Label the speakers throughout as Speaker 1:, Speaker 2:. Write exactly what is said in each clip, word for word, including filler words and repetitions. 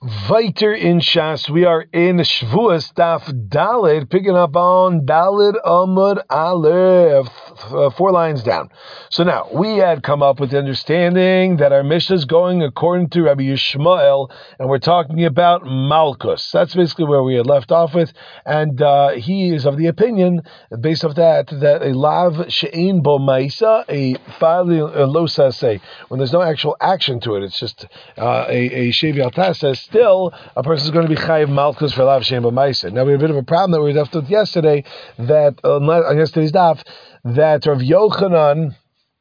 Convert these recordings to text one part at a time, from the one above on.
Speaker 1: Weiter in Shas, we are in Shavuos Daf Daled, picking up on Daled Amud Aleph, uh, four lines down. So now, we had come up with the understanding that our Mishnah is going according to Rabbi Yishmael, and we're talking about Malkus. That's basically where we had left off with, and uh, he is of the opinion, based off that, that a Lav She'ein Bo Ma'isa, a Fali Losa say, when there's no actual action to it, it's just uh, a, a Shevi Altasa, still, a person is going to be chayiv malchus for lav shem b'maisa. Now we have a bit of a problem that we were left with yesterday, that uh, on yesterday's daf, that Rav Yochanan,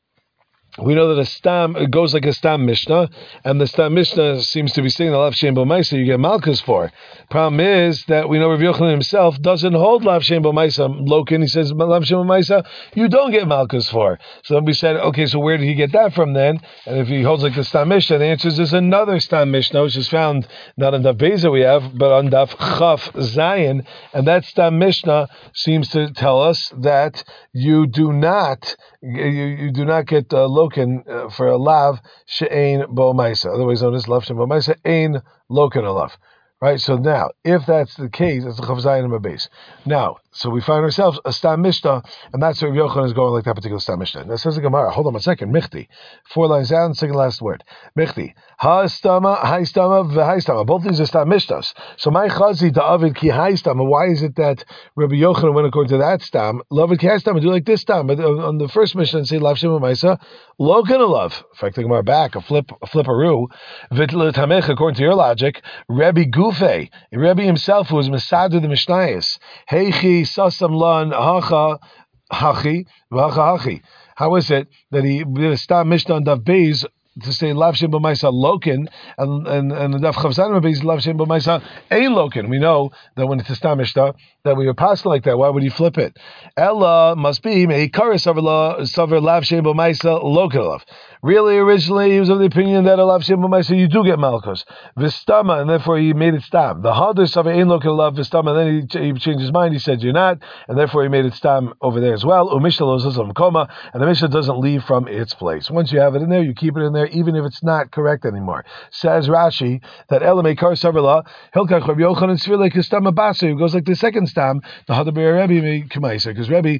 Speaker 1: we know that a stam, it goes like a stam mishnah, and the stam mishnah seems to be saying that lav shem b'maisa you get malchus for. Problem is that we know Rav Yochanan himself doesn't hold lav shem b'maisa lokin. He says lav shem b'maisa you don't get malchus for. So then we said, okay, so where did he get that from then? And if he holds like the stam mishnah, the answer is there's another stam mishnah which is found not on daf Beza we have, but on daf Chaf Zayin, and that stam mishnah seems to tell us that you do not you, you do not get uh, lokin uh, for a lav she'ein bo maisa, otherwise known as lav she'ein bo maisa, ein lokin alav. Right, so now, if that's the case, it's the Chav Zayin and base. Now, so we find ourselves a Stam Mishnah, and that's where Rav Yochanan is going like that particular Stam Mishnah. Now, says the Gemara, hold on a second, Michti. Four lines down, second last word. Michti. Ha-stama, ha-stama, v'ha-stama. Both these are Stam Mishnahs. So, my chazi da'avid ki ha-stama. Why is it that Rabbi Yochanan went according to that Stam? Love it ki ha-stama, do like this Stam. But on the first Mishnah, say, Lav Shem Maisa, lo can love. In fact, the Gemara back, a flip, a flipperoo. V'tlet hamech, according to your logic, Rabbi Guf Rebbe himself was Masadu the Mishnayos. Heichi sasam lan hacha hachi v'hacha hachi. How is it that he did a stam Mishnah on Daf Beis to say lav shem b'maisa lokin, and and and the Daf Chav Zayin Beis lav shem b'maisa ein lokin? We know that when it's a stam Mishnah that we are passing like that. Why would he flip it? Ella must be a karis saver lav shem b'maisa lokin alav. Really, originally, he was of the opinion that a lav shem b'maisa you do get malchus v'stama, and therefore he made it stam. The harder saver ein lokin alav v'stama, and then he, he changed his mind. He said you're not, and therefore he made it stam over there as well. Umishnah lo zazam koma, and the Mishnah doesn't leave from its place. Once you have it in there, you keep it in there, even if it's not correct anymore. Says Rashi that Elamei Kar Savrla Hilkach Rabbi Yochanan Svirle Kistam Abasa, who goes like the second stam, the Hadaber Rebbe may Kamaisa, because Rebbe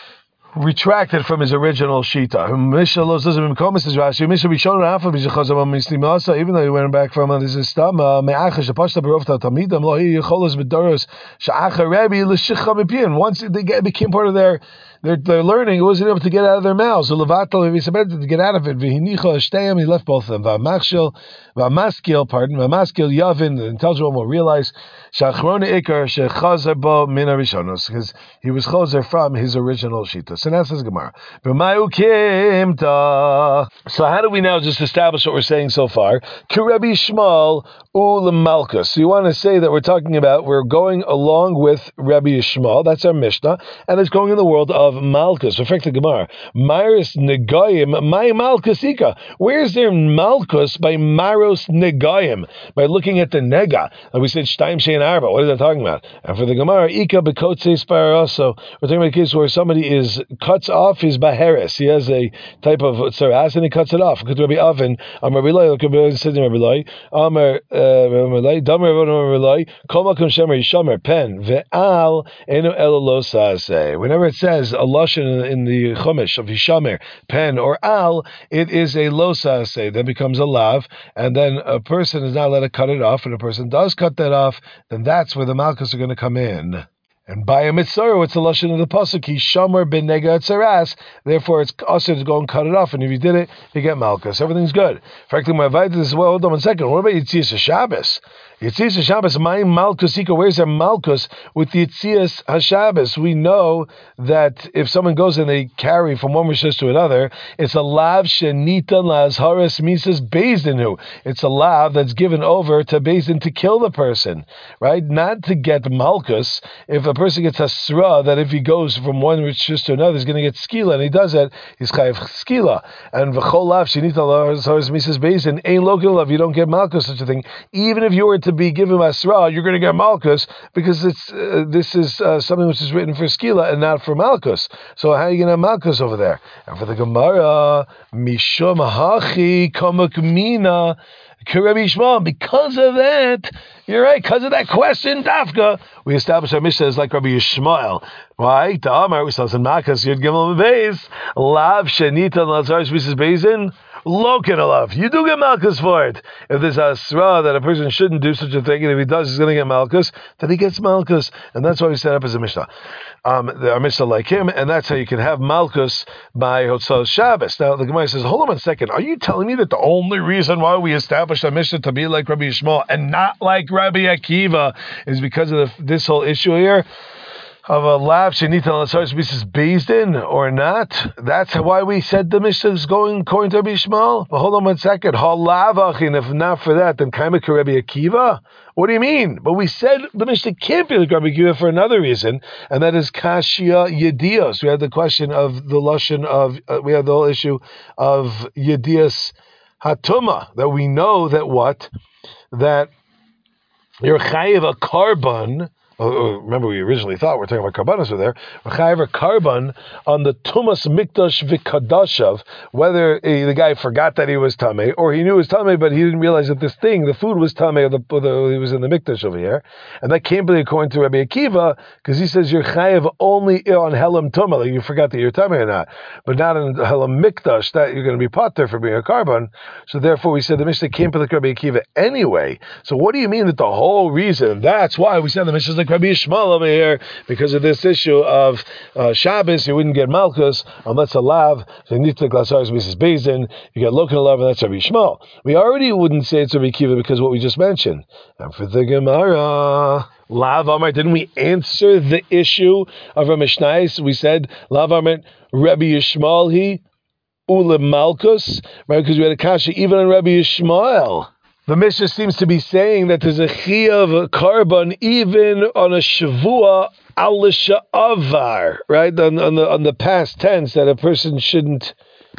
Speaker 1: retracted from his original shita. Even though he went back from his stam, once they became part of their They're, they're learning, it wasn't able to get out of their mouths. So Levatal, he submitted to get out of it. V'hinicha shteyam, he left both of them. V'amachshil, v'amaskil, pardon, v'amaskil yavin, the intelligent one will realize, shachrona ikar shechazer bo min harishonos, because he was chazer from his original shita. So now says Gemara. B'mayu kimta. So how do we now just establish what we're saying so far? K'Rebbi Yishmael u'l malchus. So you want to say that we're talking about, we're going along with Rabbi Yishmael, that's our Mishnah, and it's going in the world of Malchus. Perfect Gemara. Maris Negayim, my Malchus Ika. Where's there Malchus by Maros Negayim? By looking at the Nega. Like we said, Shtaim Shein Arba. What is that talking about? And for the Gemara, Ika Bekotze Sparaso. We're talking about a case where somebody is cuts off his Baheres. He has a type of tzaras and he cuts it off. Could Rabbi Avin, Am Rabbi Lai, could be sitting Rabbi Lai, Amar Rabbi Lai, Damer Rabbi Lai, Kol Makom Shemer Yishomer Pen Ve'al Enu Elolosa say. Whenever it says a lashon in the chumash of Hishamer, pen or al, it is a losa say that becomes a lav, and then a person is not allowed to cut it off, and a person does cut that off, then that's where the malchus are going to come in. And by a mitzvah, it's the lashon of the pasuk, he shomer ben nega tzaras. Therefore, it's also to go and cut it off. And if you did it, you get malchus. Everything's good. Frankly, my advice is well. Hold on one second. What about Yitzias Shabbos? Yitzias Shabbos, my malchus. Where's their malchus with the Yitzias Hashabbos? We know that if someone goes and they carry from one rishus to another, it's a lav shenita lazharas misas bezdinu. It's a lav that's given over to bezdin to kill the person, right? Not to get malchus. If a person gets hasra, that if he goes from one rishus to another, he's going to get skila, and he does that, he's chayiv skila. And v'chol lav shenita lazharas misas bezdin ain't local lav. You don't get malchus such a thing. Even if you were to be given Masra, you're going to get Malchus, because it's uh, this is uh, something which is written for Skila and not for Malchus. So how are you going to have Malchus over there? And for the Gemara, Mishum Hachi Kamak Mina Rabbi Yishmael. Because of that, you're right. Because of that question, Dafka, we established our Mishnah is like Rabbi Yishmael. Why? To Amar, we saw some Makas. Yud Gimel Beis. Lav Shenita Lazar Shvisis Bezin. Loken alav. You do get malchus for it. If there's a asra that a person shouldn't do such a thing, and if he does, he's going to get malchus, then he gets malchus. And that's why we set up as a Mishnah. Um, our Mishnah like him, and that's how you can have malchus by Hotzah Shabbos. Now, the Gemara says, hold on one second. Are you telling me that the only reason why we established a Mishnah to be like Rabbi Yishmael and not like Rabbi Akiva is because of the, this whole issue here? Of a lav shenita l'sar species based in or not? That's why we said the Mishnah is going according to Rabbi Yishmael. But hold on one second. Halavachin. If not for that, then kaimik Rabbi Akiva. What do you mean? But we said the Mishnah can't be like Rabbi Akiva for another reason, and that is kashia yedios. We had the question of the lashon of. Uh, we had the whole issue of yedios hatuma. That we know that what that you're chayiv a carbon. Oh, remember, we originally thought we were talking about karbanos over there. Chayav carbon on the tumas mikdash v'kadashav, whether uh, the guy forgot that he was tamei, or he knew he was tamei, but he didn't realize that this thing, the food was tamei, or the, or the he was in the mikdash over here, and that can't be according to Rabbi Akiva, because he says you're chayav only on helam tumah, like you forgot that you're tamei or not, but not in helam mikdash that you're going to be potter for being a carbon. So therefore, we said the Mishnah can't be like Rabbi Akiva anyway. So what do you mean that the whole reason? That's why we said the Mishnah is like Rabbi Yishmael over here, because of this issue of uh, Shabbos, you wouldn't get Malchus unless a lav. So you get local lav, and that's Rabbi Yishmael. We already wouldn't say it's Rabbi Akiva because of what we just mentioned. And for the Gemara, lav Amar, didn't we answer the issue of Rabbi Mishnais? We said lav Amar Rabbi Yishmael he ule Malchus, right? Because we had a kasha even on Rabbi Yishmael. The Mishnah seems to be saying that there's a chiyav carbon even on a shavua al sha'avar, right? On, on the on the past tense, that a person shouldn't.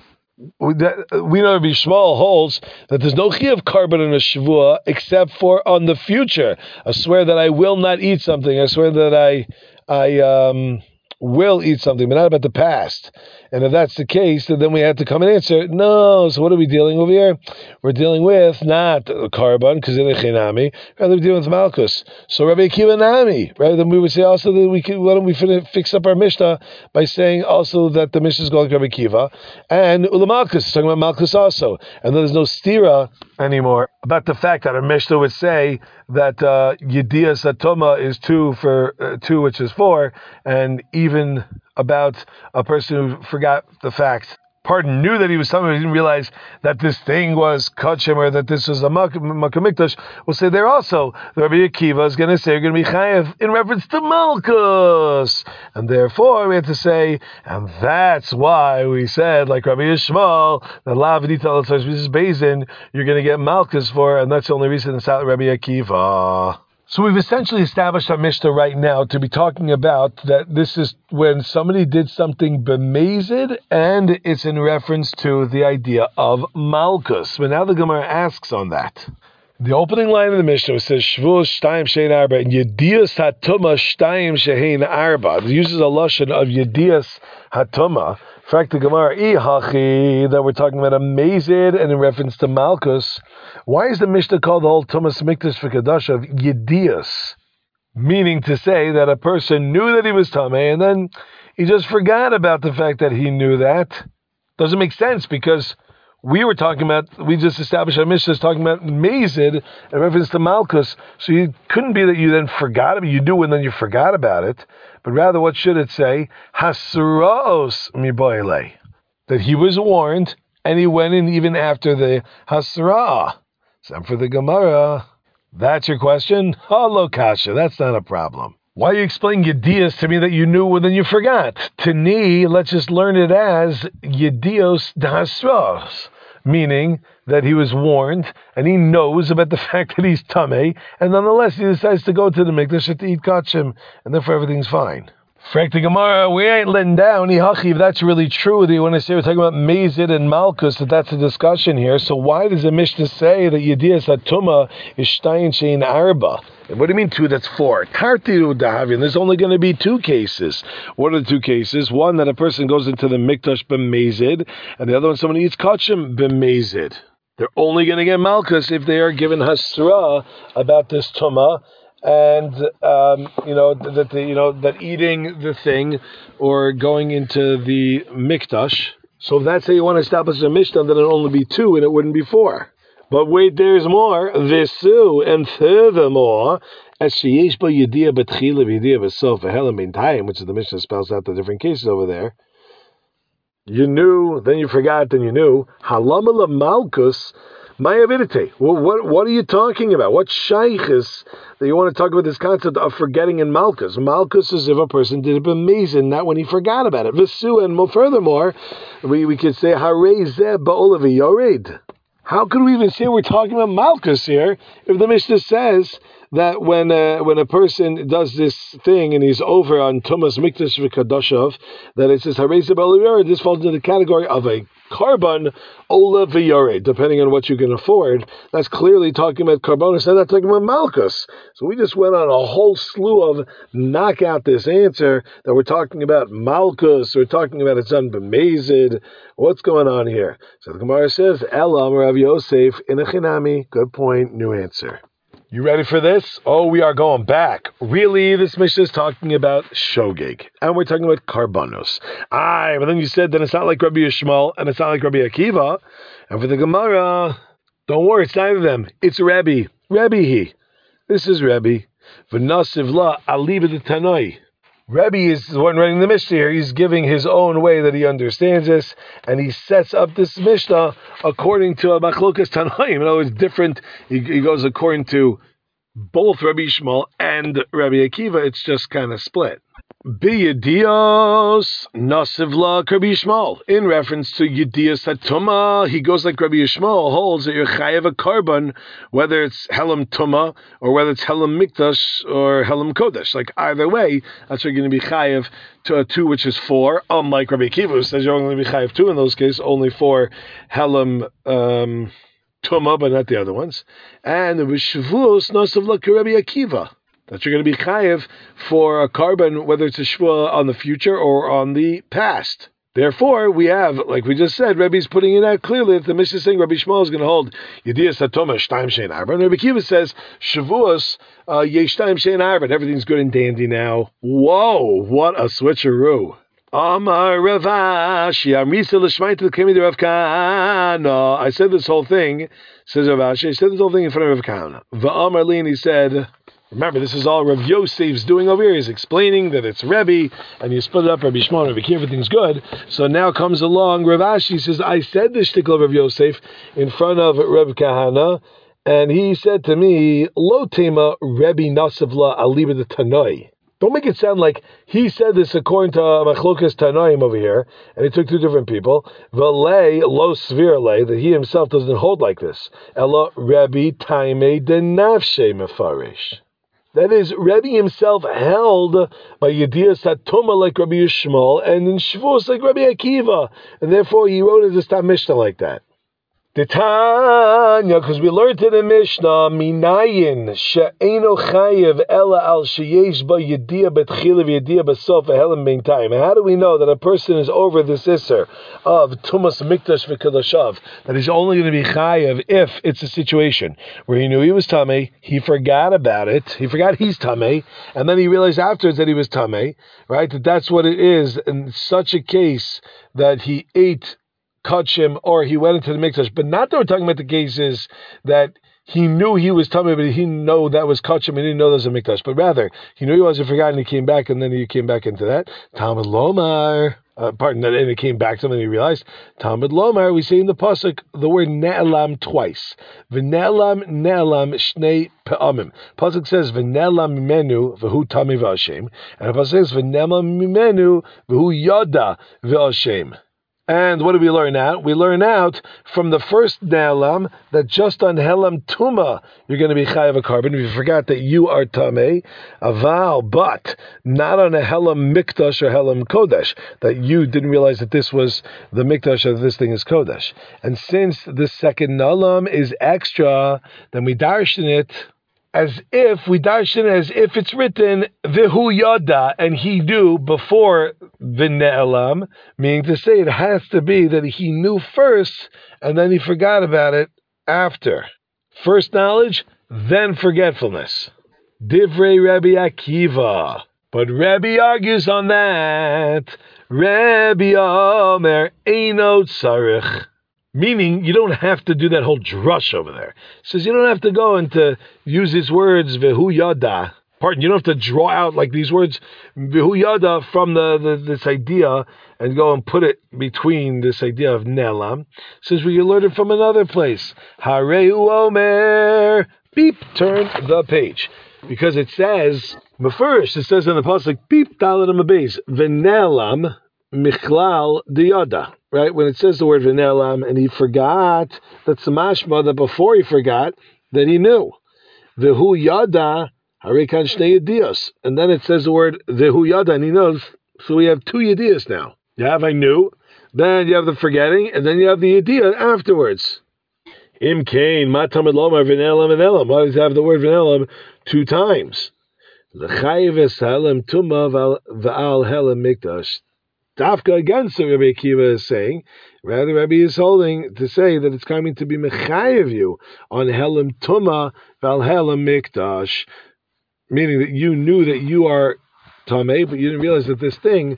Speaker 1: That, we know Rabbi Yishmael holds that there's no chiyav carbon in a shavua except for on the future. I swear that I will not eat something. I swear that I I um. will eat something, but not about the past. And if that's the case, then we have to come and answer, no, so what are we dealing over here? We're dealing with not the carbon, because in a chinami, rather we're dealing with Malchus. So Rabbi Akiva Nami, right? Then we would say also that we can, why don't we fix up our Mishnah by saying also that the Mishnah is going like Rabbi Akiva, and Ula Malchus, talking about Malchus also. And there's no stira anymore about the fact that our Mishnah would say that uh, Yedias Atoma is two for uh, two, which is four, and even about a person who forgot the fact, pardon, knew that he was something, but he didn't realize that this thing was kachim or that this was a makamikdash. We'll say there also, the Rabbi Akiva is going to say you're going to be chayev in reference to Malchus, and therefore we have to say, and that's why we said, like Rabbi Yishmael, that la v'nita l'tzarz bezin, you're going to get Malchus for, and that's the only reason it's out Rabbi Akiva. So we've essentially established our Mishnah right now to be talking about that this is when somebody did something bemazed, and it's in reference to the idea of Malchus. But now the Gemara asks on that. The opening line of the Mishnah says Shvuos Shtayim Shein Arba and Yedias Hatuma Shtayim Shein Arba. It uses a lashon of Yedias Hatuma. In fact, the Gemara Ihachi that we're talking about amazed and in reference to Malchus. Why is the Mishnah called the whole Tumas Mikdash V'Kadash of Yedias? Meaning to say that a person knew that he was Tameh and then he just forgot about the fact that he knew that. Doesn't make sense because we were talking about, we just established our Mishnah is talking about Mazid in reference to Malchus. So it couldn't be that you then forgot about it. You knew and then you forgot about it. But rather, what should it say? Hasraos miboile. That he was warned and he went in even after the Hasra. So for the Gemara, that's your question? Hello, Kasha. That's not a problem. Why are you explaining Yedios to me that you knew and then you forgot? To me, let's just learn it as Yedios d'Hasros, meaning that he was warned and he knows about the fact that he's Tameh, and nonetheless he decides to go to the Mikdash to eat kachim, and therefore everything's fine. Frank the Gemara, we ain't letting down. If that's really true, that you want to say we're talking about Mazid and Malchus, that that's a discussion here. So why does the Mishnah say that Yedias Hatuma is Shtayin Shein Arba? And what do you mean two? That's four. Tartiru Dahavin. There's only going to be two cases. What are the two cases? One, that a person goes into the Mikdash b'mezid, and the other one, someone eats kachim b'mezid. They're only going to get Malkus if they are given Hasra about this Tumah, and um, you know that the, you know that eating the thing or going into the Mikdash. So if that's how you want to establish a Mishnah, then it'll only be two and it wouldn't be four. But wait, there's more. Visu, and furthermore, as sheyesh ba yediyah betchila v'yediyah b'sof v'helam b'intayim, which is the Mishnah spells out the different cases over there. You knew, then you forgot, then you knew. Halamala malkus, mayavidite. Well, what what are you talking about? What shaykhis that you want to talk about this concept of forgetting in malkus? Malkus is if a person did a b'mezin, not when he forgot about it. Visu, and furthermore, we, we could say harei zeh ba'olav yored. How could we even say we're talking about Malkus here if the Mishnah says that when uh, when a person does this thing and he's over on Tumas Mikdash v'Kadoshav, that it says Harei Zebel, this falls into the category of a carbon Ola v'Yored, depending on what you can afford. That's clearly talking about Karbonis, and that's talking about Malkus. So we just went on a whole slew of knock out this answer that we're talking about Malkus, we're talking about it's unbemazed. What's going on here? So the Gemara says, Elam Rav Yosef in a chinami. Good point, new answer. You ready for this? Oh, we are going back. Really, this Mishnah is talking about shogeg, and we're talking about karbanos. Aye, but then you said that it's not like Rabbi Yishmael, and it's not like Rabbi Akiva. And for the Gemara, don't worry, it's neither of them. It's Rabbi. Rabbi he. This is Rabbi. V'nasiv la aliba de tanoi. Rebbe is the one writing the Mishnah here. He's giving his own way that he understands this, and he sets up this Mishnah according to a Machlokas Tanaim. You know, it's different. He, he goes according to both Rabbi Yishmael and Rabbi Akiva. It's just kind of split. B'yedios nasivla Rabbi Yishmael. In reference to Yedios Hatuma, he goes like Rabbi Yishmael holds that you're chayav a carbon, whether it's Helam Tuma or whether it's Helam Mikdash or Helam Kodesh. Like either way, that's what you're going to be chayav to a two, which is four. Unlike Rabbi Akiva, who says you're only going to be chayav two in those cases, only for Helam um, Tuma, but not the other ones. And the Shavuos nasivla Rabbi Akiva, that you're going to be chayev for a carbon, whether it's a shvua on the future or on the past. Therefore, we have, like we just said, Rebbe's putting it out clearly that the Mishnah is saying Rabbi Yishmael is going to hold Yedias Hatoma Shtaim Shein Arba. And Rabbi Akiva says Shavuos Yesh Shtaim Shein Arba. Everything's good and dandy now. Whoa, what a switcheroo. Amar Rav Ashi Amrisa L'Shmaita L'Kemi Rav Kahana. I said this whole thing, says Rav Ashi, I said this whole thing in front of Rav Kahana. V'Amar Li, and he said, remember, this is all Rav Yosef's doing over here. He's explaining that it's Rebbe, and you split it up, Rabbi Yishmael, Rabbi Akiva, everything's good. So now comes along, Rav Ashi says, I said this shtickle of Rav Yosef in front of Rav Kahana, and he said to me, Lo tema Rebbe Nasivla Aliba de Tanoi. Don't make it sound like he said this according to Machlokas Tanoim over here, and he took two different people. V'lei lo svirle, that he himself doesn't hold like this. Ella Rebbe Taime de Nafshe Mefarish. That is, Rebbe himself held by Yedias Hatuma like Rabbi Yishmael, and in Shavuos like Rabbi Akiva, and therefore he wrote his Stam Mishnah like that. The Tanya, because we learned in the Mishnah, Minayin she'eno chayev ela al sheyesh ba yediyah betchila v'yediyah b'sof v'helam b'intayim. How do we know that a person is over this isser of Tumas Mikdash v'Kadoshav, that he's only going to be chayev if it's a situation where he knew he was tamei, he forgot about it, he forgot he's tamei, and then he realized afterwards that he was tamei, right? That that's what it is in such a case that he ate kachim, or he went into the mikdash, but not that we're talking about the cases that he knew he was tummy, but he didn't know that was kachim, he didn't know there was a mikdash, but rather, he knew he wasn't forgotten, he came back, and then he came back into that. Talmud Lomar, uh, pardon, and it came back to him, and he realized, Talmud Lomar, we say in the pasuk the word ne'elam twice. V'ne'elam, ne'elam, shnei pe'amim. Pasuk says, v'ne'elam mimenu, v'hu tami v'ashem, and the pasuk says, v'ne'elam mimenu, v'hu yada v'ashem. And what do we learn out? We learn out from the first Ne'elam that just on Helam Tuma you're going to be Chayav a carbon. If you forgot that you are Tamei, Aval, but not on a Helam Mikdash or Helam Kodesh, that you didn't realize that this was the Mikdash or that this thing is Kodesh. And since the second Ne'elam is extra, then we darshan it as if, we darshan as if it's written, Vihu Yada, and he knew before the Ne'elam, meaning to say it has to be that he knew first, and then he forgot about it after. First knowledge, then forgetfulness. Divrei Rabbi Akiva. But Rabbi argues on that. Rabbi Omer Eino Tzarich. Meaning, you don't have to do that whole drush over there. It says you don't have to go and to use these words, Vehu Yada. Pardon, you don't have to draw out like these words, Vehu Yada, from the, the this idea and go and put it between this idea of Nelam. It says we can learn it from another place. Hareu Omer. Beep, turn the page. Because it says, first, it says in the pasuk, Beep, Dalet Amabez, Venelam Michlal Diyada. Right? When it says the word Venelam, and he forgot, that's the mashma that before he forgot, that he knew. Vehu Yada, Harikan Shnei Yediyos. And then it says the word Vehu Yada, and he knows, so we have two Yediyos now. You have I knew, then you have the forgetting, and then you have the Yediyah afterwards. Im Kain, Matamid Lomar, Venelam, Venelam. Why does it have the word Venelam two times? L'chayiv es-halem tumma v'al helem mikdash. Dafka against what Rabbi Akiva is saying. Rather, Rabbi is holding to say that it's coming to be mechayiv you on helem tumma v'al helem mikdash, meaning that you knew that you are tamei, but you didn't realize that this thing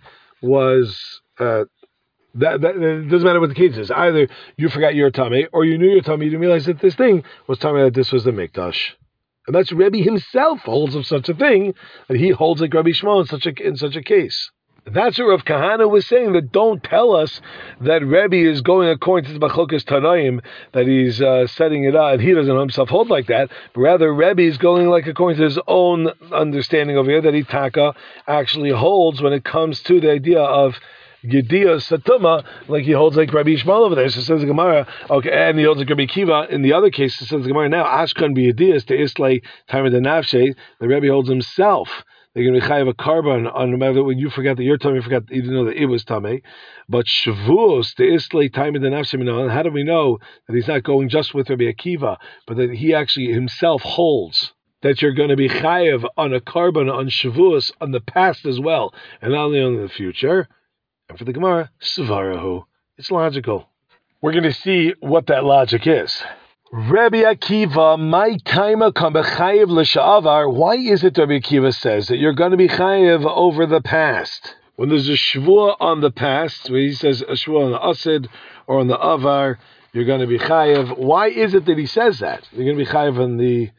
Speaker 1: was. Uh, That, that it doesn't matter what the case is. Either you forgot your tummy, or you knew your tummy, you didn't realize that this thing was tummy, that this was the mikdash. And that's Rebbe himself holds of such a thing, and he holds like Rabbi Shmuel in such a in such a case. That's what Rav Kahana was saying, that don't tell us that Rebbe is going according to the Machlokas Tanaim, that he's uh, setting it up, and he doesn't himself hold like that, but rather Rebbe is going like according to his own understanding over here, that Itaka actually holds when it comes to the idea of Yediyah Satuma, like he holds like Rabbi Shmuel over there. So it says the Gemara, okay, and he holds like Rabbi Kiva. In the other case, it says the Gemara now, Ashkan be Yediyah to Islay Timer the Nafshe. The Rebbe holds himself. They're going to be chayav a carbon on no matter when you forgot that your tummy, you forgot you didn't know that it was tummy. But Shavuos the Islay Timer the Nafshe. And how do we know that he's not going just with Rabbi Akiva, but that he actually himself holds that you're going to be chayav on a carbon on Shavuos on the past as well, and not only on the future. And for the Gemara, Svarahu. It's logical. We're going to see what that logic is. Rabbi Akiva, my taima kam bechayev l'sha'avar. Why is it Rabbi Akiva says that you're going to be chayev over the past? When there's a shvua on the past, where he says a shvua on the asid or on the avar, you're going to be chayev. Why is it that he says that? You're going to be chayev on the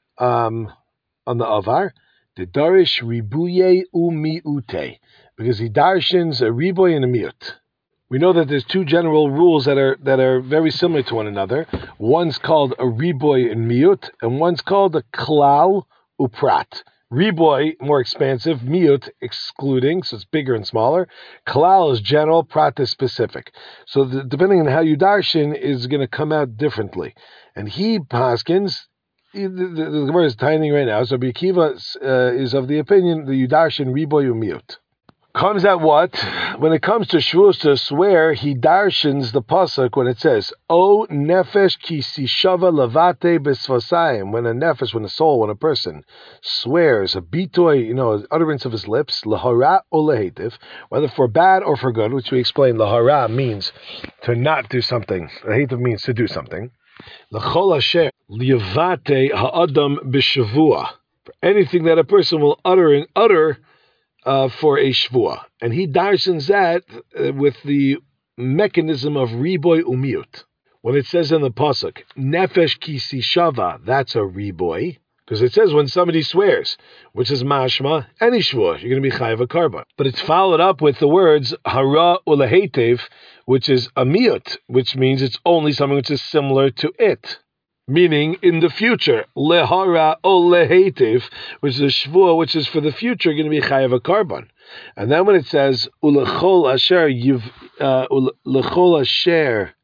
Speaker 1: um, on the avar. The darish ribuye umiute. Because he darshins a riboy and a miut. We know that there's two general rules that are that are very similar to one another. One's called a riboy and miut, and one's called a klal uprat. Riboy, more expansive, miut, excluding, so it's bigger and smaller. Klal is general, prat is specific. So the, depending on how you darshin is going to come out differently. And he, Paskins, the, the, the Gemara is tiny right now, so Rabbi Akiva uh, is of the opinion that you darshin riboy and miut. Comes out what? When it comes to Shavuos to swear, he darshins the pasuk when it says, O nefesh ki sishava lavate besvasayim. When a nefesh, when a soul, when a person swears, a bitoy, you know, utterance of his lips, lahara or lehetiv, whether for bad or for good, which we explained, lahara means to not do something. Lehetiv means to do something. L'chol asher liyavate ha'adam b'shavua. For anything that a person will utter and utter Uh, for a shvua, and he darshins that uh, with the mechanism of riboy umiut. When it says in the pasuk nefesh ki sishava, that's a riboy, because it says when somebody swears, which is mashma, any shvua, you're going to be chayav a carbon. But it's followed up with the words hara ulehetev, which is a miut, which means it's only something which is similar to it. Meaning, in the future, lehara o lehetiv, which is a shvua, which is for the future, going to be chayav a carbon. And then when it says ulechol asher yiv uh, ulechol asher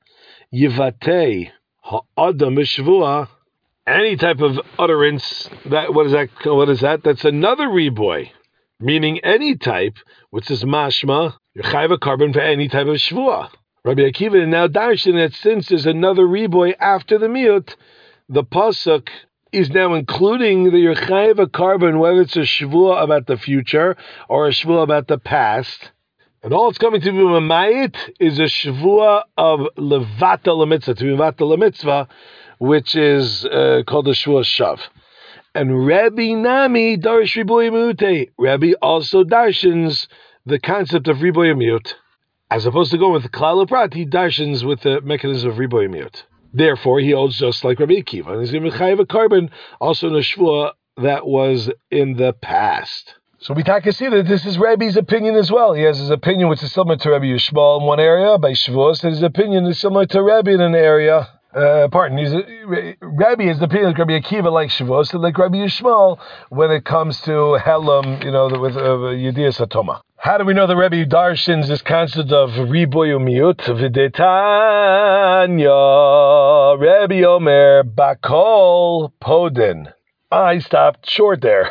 Speaker 1: yivatei ha'adam b'shvua, any type of utterance, that what is that? What is that? That's another riboy, meaning any type, which is mashma, you're chayav a carbon for any type of shvua. Rabbi Akiva now darshan that since there's another riboy after the miut, the pasuk is now including the yerchayev a carbon, whether it's a shvua about the future or a shvua about the past, and all it's coming to be mamayit is a shvua of levata lemitzvah, to be levata lemitzvah, which is uh, called the Shvuas Shav. And Rabbi Nami Darish Riboy Mute. Rabbi also darshans the concept of Riboy Mute. As opposed to go with Klal Prat, he darshans with the mechanism of Riboy Mute. Therefore, he holds just like Rabbi Akiva. And he's going to chayav a carbon also in a Shvua that was in the past. So we can see that this is Rabbi's opinion as well. He has his opinion which is similar to Rabbi Yishmael in one area by Shavuos, and his opinion is similar to Rabbi in an area. Uh, pardon, he's a, Rabbi is the opinion like Rabbi Akiva like Shavuos, and like Rabbi Yishmael when it comes to Helam, you know, with uh, Yedias Hatoma. How do we know that Rabbi darshans this concept of Riboy Umiut? V'detanya Rabbi Omer Bakol Podin. I stopped short there.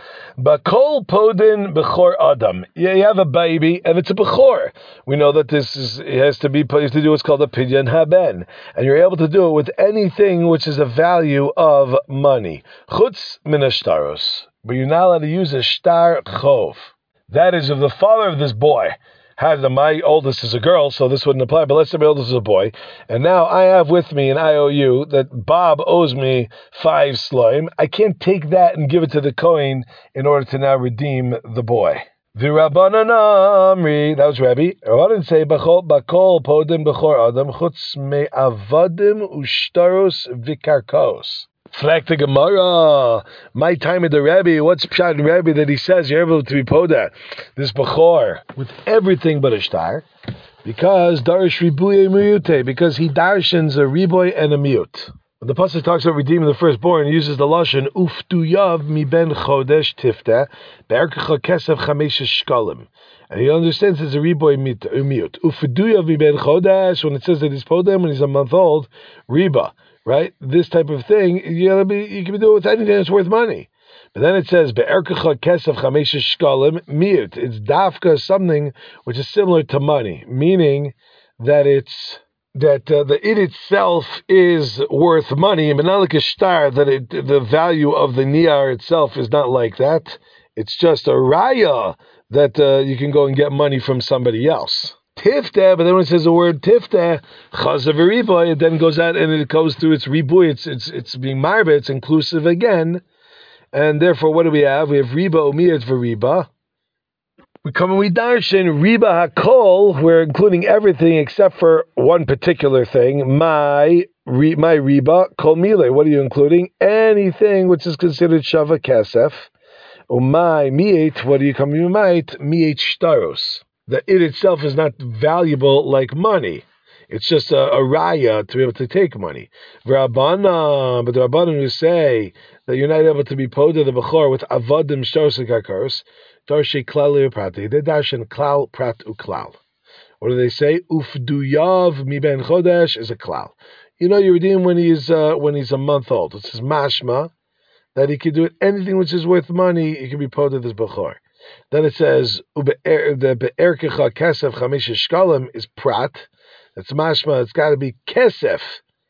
Speaker 1: Bakol podin bechor adam. Yeah, you have a baby and it's a bechor. We know that this is it has to be you have to do what's called a pidyon haben, and you're able to do it with anything which is a value of money. Chutz min ashtaros, but you're not allowed to use a shtar chov. That is, if the father of this boy had the, my oldest is a girl, so this wouldn't apply, but let's say my oldest is a boy, and now I have with me an I O U that Bob owes me five slime. I can't take that and give it to the Kohen in order to now redeem the boy. V'Rabbanan Amri, that was Rabbi. Rabbanan say, Bakol podim bechor adam chutz me'avadim ushtaros v'karkos. Flag the Gemara. My time at the Rebbe. What's pshat in Rebbe that he says you're able to be poda this bechor with everything but a shtar, because darish ribuye miyute, because he darshans a riboy and a mute. When the pasuk talks about redeeming the firstborn, he uses the lashon uftuyav mi ben chodesh tifta be'erkecha kesef chamesh shkalim, and he understands it's a riboy mute. Uftuyav mi ben chodesh, when it says that he's podem when he's a month old, riba. Right, this type of thing, you know, you can do it with anything that's worth money. But then it says be'erkecha kesef chamesh shkalim miyut. It's dafka, something which is similar to money, meaning that it's that uh, the it itself is worth money, but not like a shtar. That it, the value of the niyar itself is not like that. It's just a raya that uh, you can go and get money from somebody else. Tifta, but then when it says the word tifta, chazav riboy, it then goes out and it goes through its riboy. It's it's it's being marba. It's inclusive again, and therefore, what do we have? We have riba umiyat v'riba. We come and we darshan riba hakol. We're including everything except for one particular thing. My re, my riba kol mile. What are you including? Anything which is considered shava kesef. Umay miet. What do you come you might miet shtaros. The it itself is not valuable like money. It's just a, a raya to be able to take money. V'Rabbana, but the Rabbanan who say that you're not able to be poda the bechor with avodim shtarosakakars, darshi klal leoprati. They darshan klal prat uklal. What do they say? Ufduyav mi ben chodesh is a klal. You know, you redeem when he's uh, when he's a month old. It says mashma that he can do it anything which is worth money. He can be poda this bechor. Then it says the be'erkecha kesef chamesh shkalim is prat. That's mashma. It's got to be kesef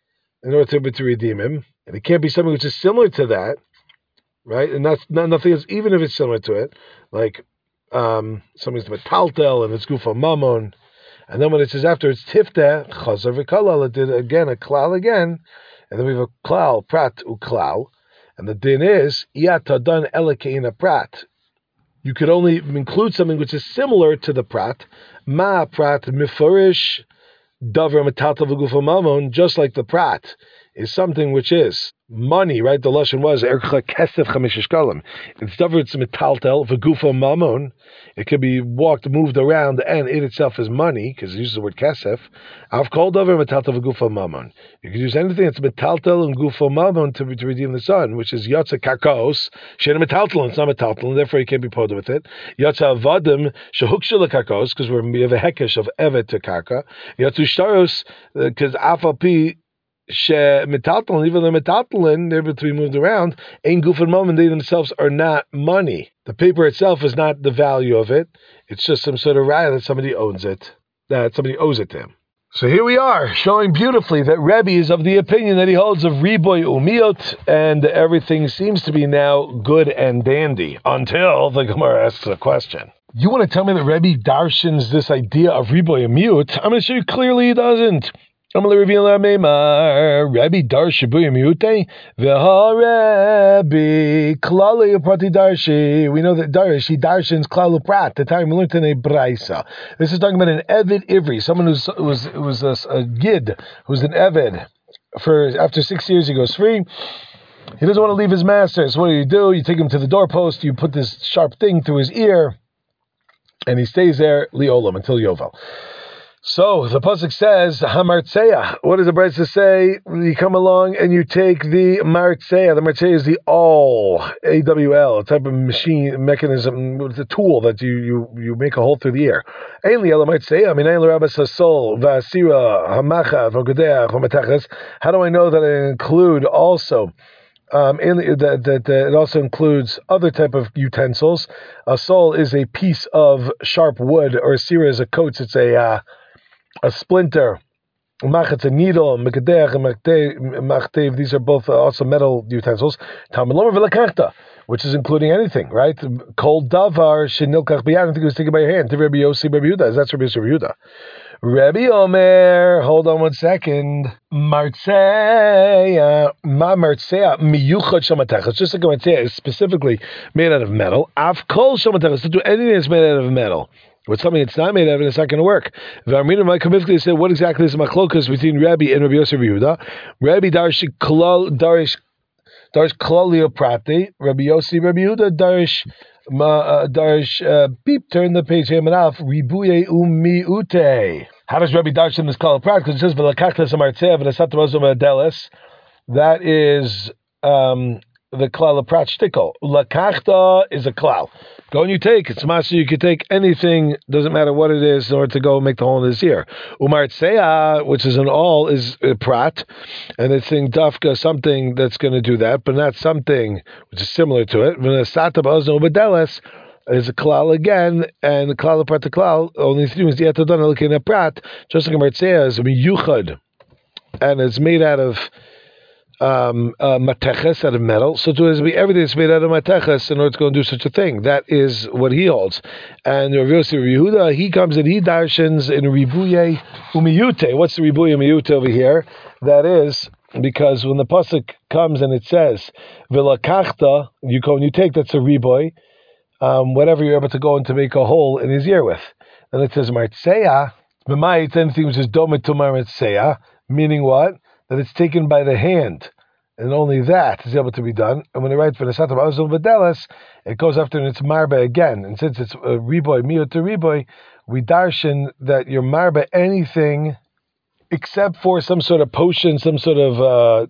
Speaker 1: in order to, to redeem him, and it can't be something which is similar to that, right? And that's not nothing else, even if it's similar to it, like um, something's metaltel and it's gufa mamon. And then when it says after it's tifta chazar v'kalal, it did again a klal again, and then we have a klal prat uklal, and the din is yatadan elikeina prat. You could only include something which is similar to the prat. Ma prat mifurish davar metaltal v'gufa mamon, just like the prat is something which is money, right? The lashon was ercha kesef chamesh shkalim. It's davar it's metaltal v'gufa mamon. It could be walked, moved around, and it itself is money because it uses the word kesef. I've called davar metaltal v'gufa mamon. You can use anything that's metaltal and gufa mamon to, to redeem the son, which is yotza karkos shena metaltal. It's not metaltal, and therefore you can't be poda with it. Yotza avadim shehuksha karkos, because we have a hekesh of evet to karka. Yotzu shtaros because afal she metaltalin, even the metaltalin, they're able to be moved around. Ein guf and mom, and they themselves are not money. The paper itself is not the value of it. It's just some sort of raya that somebody owns it, that somebody owes it to him. So here we are, showing beautifully that Rebbe is of the opinion that he holds of riboy umiot, and everything seems to be now good and dandy, until the Gemara asks a question. You want to tell me that Rebbe darshans this idea of riboy umiot? I'm going to show you clearly he doesn't. Rabbi Darshi Buyam Yute, Rabbi Klali Prati Darshi. We know that Darsh, he darshins Klalu Prat. The time we learned in a Braisa. This is talking about an Evid Ivri, someone who's was was a, a Gid, who's an Evid. For after six years, he goes free. He doesn't want to leave his master. So what do you do? You take him to the doorpost. You put this sharp thing through his ear, and he stays there liolam until Yovel. So the pasuk says hamartzeya. What does the Brisa say? You come along and you take the martzeya. The martzeya is the awl, A W L, a type of machine mechanism. It's a tool that you you, you make a hole through the ear. Ainli ela martzeya. Minayin l'rabas hasol v'asira hamacha v'godeach v'matachas. How do I know that I include also? Um, that, that, that it also includes other type of utensils. A sol is a piece of sharp wood, or a sira is a coat. It's a uh, a splinter. Mach, it's a needle. Mekadech and machtev. These are both uh, also metal utensils. Tamaloma v'lakachta, which is including anything, right? Kol davar shenilkach b'yad. I think it was taken by your hand. Rabbi Yossi Rabbi Yehuda. That's Rabbi Yossi Rabbi Yehuda. Rabbi Omer, hold on one second. Martzeya, ma martzeya, miyuchad shamatechas. Just like a martzeya is specifically made out of metal. Av kol shamatechas, to do anything that's made out of metal. With something it's not made out of, it's not going to work. V'armina Ma'kamivki said, what exactly is the machlokas between Rabbi and Rabbi Yosef Yehuda? Rabbi Darsh Klal Darish Darish Klalio Prati. Rabbi Yosef Rabbi Yehuda Darish Ma Darish Beep. Turn the page. Ham and Alf. Ribuye Umi Ute. How does Rabbi Darsh in this Klal Prat? Because it says V'lakachtas Amartzev V'nasat Rozom Adeles. That is um, the Klal Prat shtickle. Lakachta is a klal. Go and you take. It's master. You could take anything. Doesn't matter what it is in order to go make the hole in his ear. Umartseya, which is an all, is a prat, and it's saying dafka something that's going to do that, but not something which is similar to it. V'nasata ba'ozno b'deles is a klal again, and the klal prat the klal. Only thing is the etadon looking at prat, just like Umartseya is a miyuchad, and it's made out of Um, uh, mateches, out of metal. So to be everything is made out of mateches in order to go and do such a thing. That is what he holds. And Rav Yossi Yehuda, he comes and he darshans in ribuye umiyute. What's the ribuye umiyute over here? That is because when the pasuk comes and it says v'lakachta, you go and you take, that's a riboy, um, whatever you're able to go and to make a hole in his ear with. And it says martseya, b'mayit, anything which is domet to martseya, meaning what? That it's taken by the hand, and only that is able to be done. And when they write for the Satam Azul Vadelas, it goes after and it's marba again. And since it's a riboy, miyot to riboy, we darshan that you're marba anything except for some sort of potion, some sort of uh,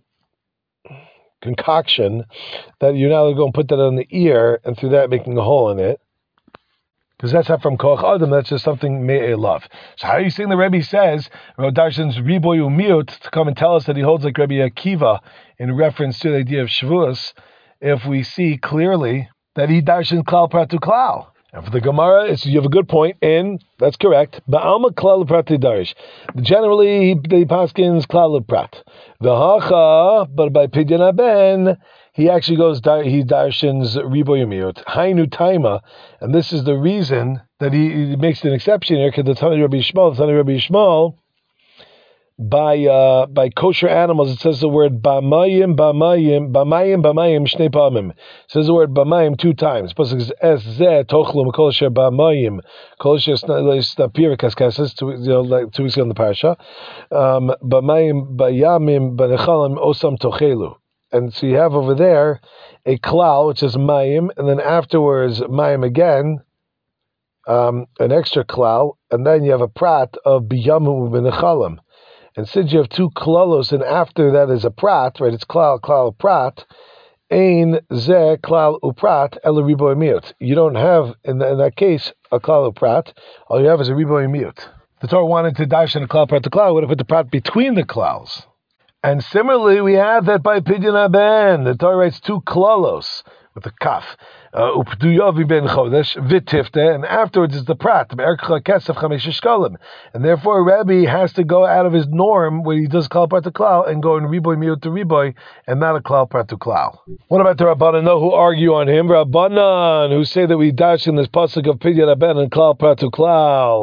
Speaker 1: concoction, that you're now going to put that on the ear, and through that making a hole in it. Because that's not from Koach Adam, that's just something me'e love. So how are you saying the Rebbe says, Rav Darshan's Riboy Umiut, to come and tell us that he holds like Rebbe Akiva in reference to the idea of Shavuos, if we see clearly that he Darshan Klal Pratu Klal? And for the Gemara, it's, you have a good point, and that's correct. Ba'alma Klal Prati Darish. Generally, the Paskins Klal Prat. V'hacha, but by Pidyon Aben, he actually goes, he darshans riboyumiyot, hainu taima, and this is the reason that he, he makes an exception here, because the Tani Rabbi Yishmael, the Tani Rabbi Yishmael, by uh, by kosher animals, it says the word bamayim, bamayim, bamayim, bamayim, shnei pamim. It says the word bamayim two times. It says es zeh tochlum kol asher bamayim, kol asher snapir kaskasas, two weeks ago in the parsha. Um, bamayim, bayamim, banechalim, osam tochelu. And so you have over there a klal, which is mayim, and then afterwards mayim again, um, an extra klal, and then you have a prat of biyamu b'nechalim. And since you have two klalos, and after that is a prat, right? It's klal, klal, prat. Ein ze klal uprat el riboy miut. You don't have in, the, in that case a klal uprat. All you have is a riboy miut. The Torah wanted to darshan a klal prat to klal. Would have put the prat between the klals. And similarly, we have that by Pidyon Aben. The Torah writes two klalos with a kaf. Upduyavi ben chodesh vitifte, and afterwards is the prat. And therefore, Rabbi has to go out of his norm where he does klal prat to klal and go in riboy miut to riboy and not a klal prat to klal. What about the Rabbanan no, who argue on him? Rabbanan who say that we dash in this pasuk of Pidyon Aben and klal prat to klal.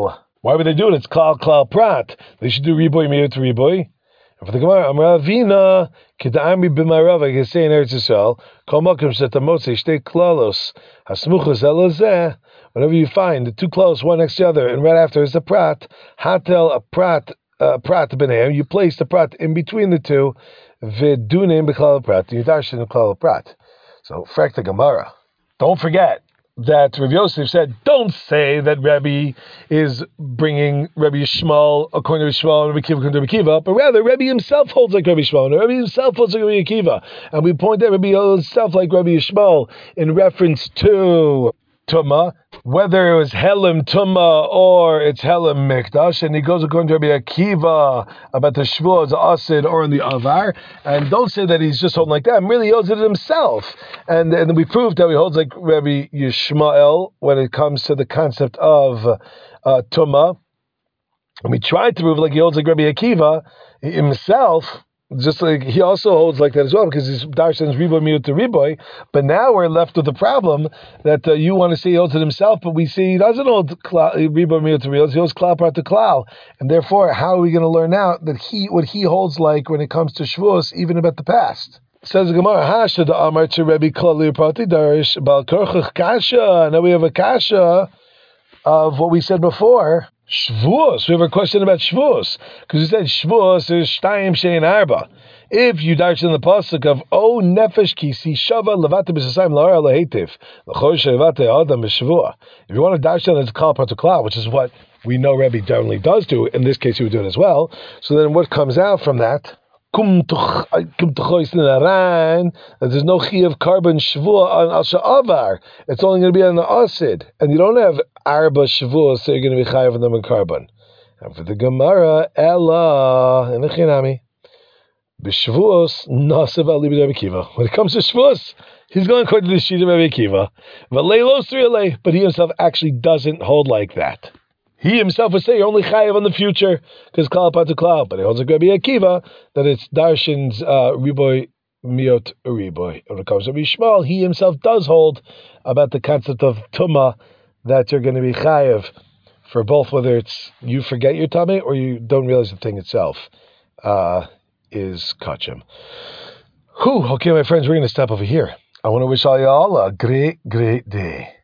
Speaker 1: Why would they do it? It's klal klal prat. They should do riboy miyut riboy. And for the Gemara, Amar Avina, Keda'ami b'marav, I can say in Eretz Yisrael, Kol makom shetamotzi shtei klalos hasmuchas elazeh. Whenever you find the two klalos one next to the other, and right after is a prat, hatel a prat, a prat b'neim. You place the prat in between the two, v'dunim b'klal prat. You darshan the klal prat. So, frak the Gemara. Don't forget that Rav Yosef said, don't say that Rabbi is bringing Rabbi Yishmael according to Yishmael and Rabbi Akiva according to Rabbi Akiva, but rather Rabbi himself holds like Rabbi Yishmael, and Rabbi himself holds like Rabbi Akiva. And we point out Rabbi himself like Rabbi Yishmael in reference to Tumah, whether it was Helim Tumah or it's Helim Mikdash, and he goes according to Rabbi Akiva about the Shavuos, the Asid, or in the Avar, and don't say that he's just holding like that, really he holds it himself. And, and we proved that he holds like Rabbi Yishmael when it comes to the concept of uh, Tumah, and we tried to prove like he holds like Rabbi Akiva himself, just like he also holds like that as well, because he's darshan's riboy miyut to riboy. But now we're left with the problem that uh, you want to say he holds it himself, but we see he doesn't hold riboy miyut to riboy. He holds klal prat to klal, and therefore, how are we going to learn out that he what he holds like when it comes to Shavuos, even about the past? Says the Gemara, Hasha the Amar to Rebbe Klali Prati Darish Bal Korchach Kasha. Now we have a kasha of what we said before. Shavuos. We have a question about Shavuos, because we said Shavuos is Shtayim Shein Arba. If you darshan the pasuk of O Nefesh Kisi Shava Levate B'Sasayim La'ara Lahetiv L'Chosh Levate Adam B'Shavua. If you want to darshan, it's klal prat to klal, which is what we know Rebbe generally does do. In this case, he would do it as well. So then, what comes out from that? There's no chi of carbon shavua on al sha'avar. It's only going to be on the asid, and you don't have arba shavua, so you're going to be chayav on them in carbon. And for the Gemara, ella and the chinami, b'shavuos nasav ali b'Rabbi Akiva. When it comes to shavuos, he's going according to the sheet of Rabbi Akiva. But he himself actually doesn't hold like that. He himself would say you're only chayav on the future because klal prat to klal, but he holds like Rabbi Akiva that it's darshan's uh, riboy miyot riboy. When it comes to Rabbi Yishmael, he himself does hold about the concept of tumah that you're going to be chayav for both, whether it's you forget your tummy or you don't realize the thing itself uh, is kachim. Whew, okay, my friends, we're going to stop over here. I want to wish all y'all a great, great day.